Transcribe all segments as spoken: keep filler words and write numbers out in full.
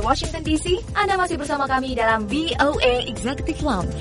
Washington D C, Anda masih bersama kami dalam V O A Executive Lounge.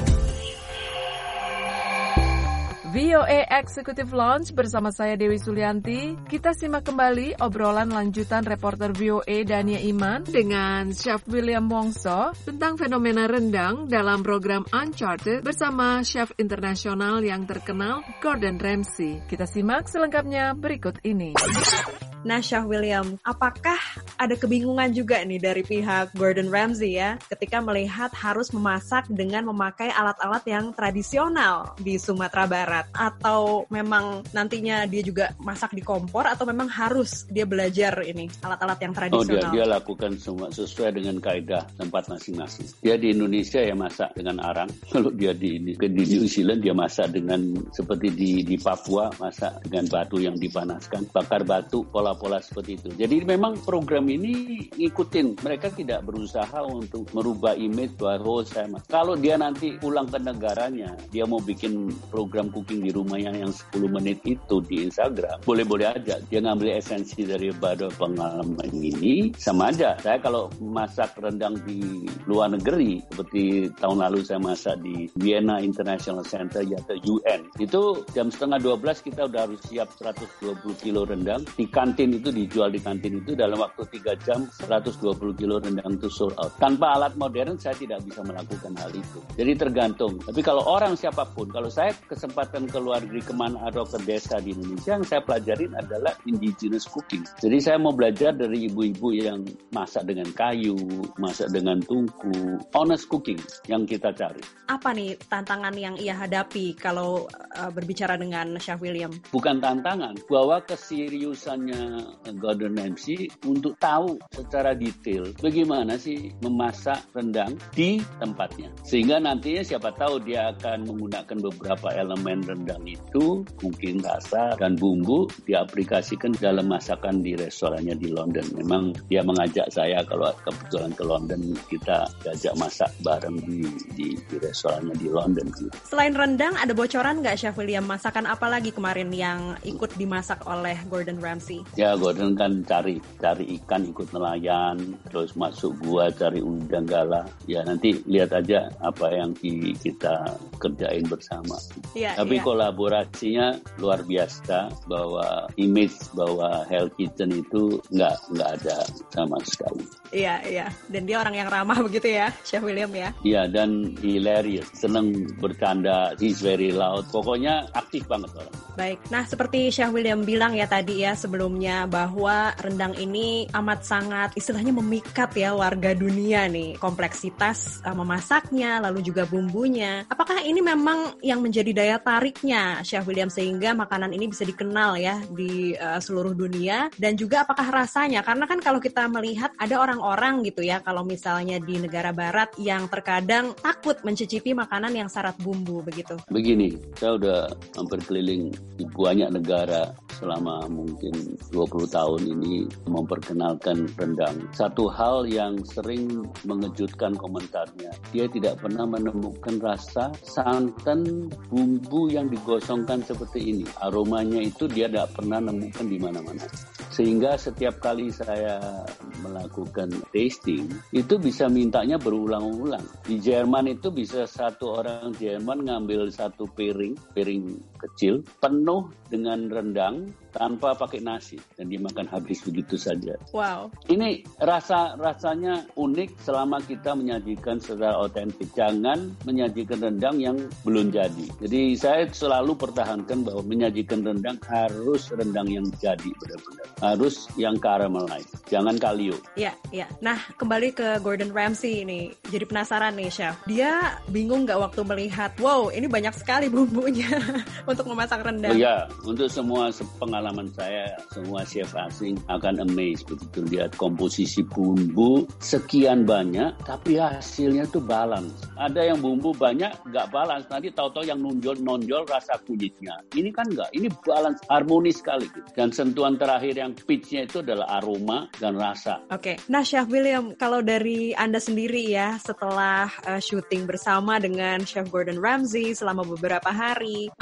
V O A Executive Lounge bersama saya Dewi Sulianti. Kita simak kembali obrolan lanjutan reporter V O A Dania Iman dengan Chef William Wongso tentang fenomena rendang dalam program Uncharted bersama chef internasional yang terkenal Gordon Ramsay. Kita simak selengkapnya berikut ini. Nah, Chef William, apakah ada kebingungan juga nih dari pihak Gordon Ramsay ya ketika melihat harus memasak dengan memakai alat-alat yang tradisional di Sumatera Barat? Atau memang nantinya dia juga masak di kompor atau memang harus dia belajar ini alat-alat yang tradisional? Oh, dia, dia lakukan semua sesuai dengan kaidah tempat masing-masing. Dia di Indonesia ya masak dengan arang. Kalau dia di, di, di New Zealand dia masak dengan seperti di, di Papua masak dengan batu yang dipanaskan, bakar batu, pola pola seperti itu. Jadi memang program ini ngikutin. Mereka tidak berusaha untuk merubah image bahwa oh, saya mas. Kalau dia nanti pulang ke negaranya, dia mau bikin program cooking di rumahnya yang sepuluh menit itu di Instagram, boleh-boleh aja. Dia ngambil esensi daripada pengalaman ini, sama aja. Saya kalau masak rendang di luar negeri, seperti tahun lalu saya masak di Vienna International Center atau U N, itu jam setengah dua belas kita udah harus siap seratus dua puluh kilo rendang. Di kantin itu dijual di kantin itu dalam waktu tiga jam seratus dua puluh kilo rendang itu sold out. Tanpa alat modern saya tidak bisa melakukan hal itu. Jadi tergantung. Tapi kalau orang siapapun, kalau saya kesempatan ke luar negeri kemana atau ke desa di Indonesia, yang saya pelajarin adalah indigenous cooking. Jadi saya mau belajar dari ibu-ibu yang masak dengan kayu, masak dengan tungku, honest cooking yang kita cari. Apa nih tantangan yang ia hadapi kalau uh, berbicara dengan Chef William? Bukan tantangan, bahwa keseriusannya Gordon Ramsay untuk tahu secara detail bagaimana sih memasak rendang di tempatnya. Sehingga nantinya siapa tahu dia akan menggunakan beberapa elemen rendang itu, mungkin rasa dan bumbu diaplikasikan dalam masakan di restorannya di London. Memang dia mengajak saya kalau kebetulan ke London, kita diajak masak bareng di, di, di restorannya di London. Selain rendang, ada bocoran nggak Chef William? Masakan apa lagi kemarin yang ikut dimasak oleh Gordon Ramsay? Ya, Gordon kan cari cari ikan, ikut nelayan, terus masuk gua cari udang galah. Ya nanti lihat aja apa yang kita kerjain bersama. Ya, Tapi ya. Kolaborasinya luar biasa, bahwa image bahwa Hell Kitchen itu nggak nggak ada sama sekali. Iya iya. Dan dia orang yang ramah begitu ya, Chef William ya? Iya, dan hilarious, seneng bercanda, he's very loud. Pokoknya aktif banget orang. Baik. Nah, seperti Chef William bilang ya tadi ya sebelumnya, bahwa rendang ini amat sangat istilahnya memikat ya warga dunia nih. Kompleksitas uh, memasaknya, lalu juga bumbunya. Apakah ini memang yang menjadi daya tariknya Chef William sehingga makanan ini bisa dikenal ya di uh, seluruh dunia? Dan juga apakah rasanya? Karena kan kalau kita melihat ada orang-orang gitu ya, kalau misalnya di negara barat yang terkadang takut mencicipi makanan yang syarat bumbu begitu. Begini, saya udah hampir keliling di banyak negara selama mungkin dua puluh tahun ini memperkenalkan rendang. Satu hal yang sering mengejutkan komentarnya, dia tidak pernah menemukan rasa santan bumbu yang digosongkan seperti ini. Aromanya itu dia tidak pernah nemukan di mana-mana. Sehingga setiap kali saya melakukan tasting, itu bisa mintanya berulang-ulang. Di Jerman itu bisa satu orang Jerman ngambil satu piring, piring kecil, penuh dengan rendang, tanpa pakai nasi, dan dimakan habis begitu saja. Wow. Ini rasa rasanya unik selama kita menyajikan secara otentik. Jangan menyajikan rendang yang belum jadi. Jadi saya selalu pertahankan bahwa menyajikan rendang harus rendang yang jadi benar-benar. Harus yang caramelized, jangan kalio. Iya, iya. Nah, kembali ke Gordon Ramsay ini. Jadi penasaran nih, Chef. Dia bingung nggak waktu melihat, wow, ini banyak sekali bumbunya untuk memasak rendang? Oh ya, untuk semua pengalaman saya, semua chef asing akan amazed begitu lihat komposisi bumbu sekian banyak, tapi hasilnya tuh balance. Ada yang bumbu banyak nggak balance, nanti tahu-tahu yang nonjol-nonjol rasa kulitnya. Ini kan nggak, ini balance, harmonis sekali gitu. Dan sentuhan terakhir yang pitch-nya itu adalah aroma dan rasa. Oke, okay. Nah Chef William, kalau dari Anda sendiri ya, setelah uh, syuting bersama dengan Chef Gordon Ramsay selama beberapa hari, apa nih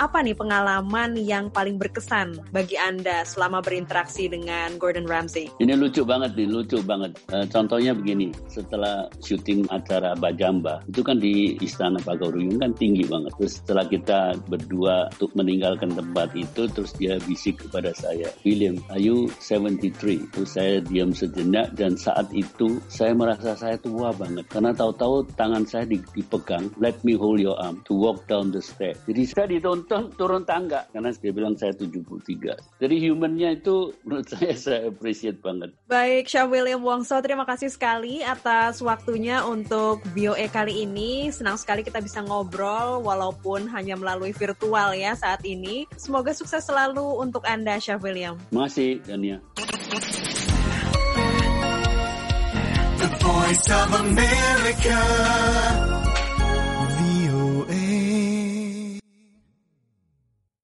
pengalaman yang paling berkesan bagi Anda selama berinteraksi dengan Gordon Ramsay? Ini lucu banget nih, lucu banget. Uh, contohnya begini, setelah syuting acara Bajamba, itu kan di Istana Pagawuruyung kan tinggi banget. Terus setelah kita berdua untuk meninggalkan tempat itu, terus dia bisik kepada saya, William, are you seventy-three? Terus saya diam sejenak dan saat itu saya merasa saya tua banget. Karena tahu-tahu tangan saya dipegang, let me hold your arm to walk down the stair. Jadi saya ditonton turun tangga karena dia bilang saya tujuh puluh tiga. Jadi humannya itu menurut saya saya appreciate banget. Baik, Chef William Wongso, terima kasih sekali atas waktunya untuk V O A kali ini. Senang sekali kita bisa ngobrol walaupun hanya melalui virtual ya saat ini. Semoga sukses selalu untuk Anda, Chef William. Terima kasih, Dania. The Voice of America.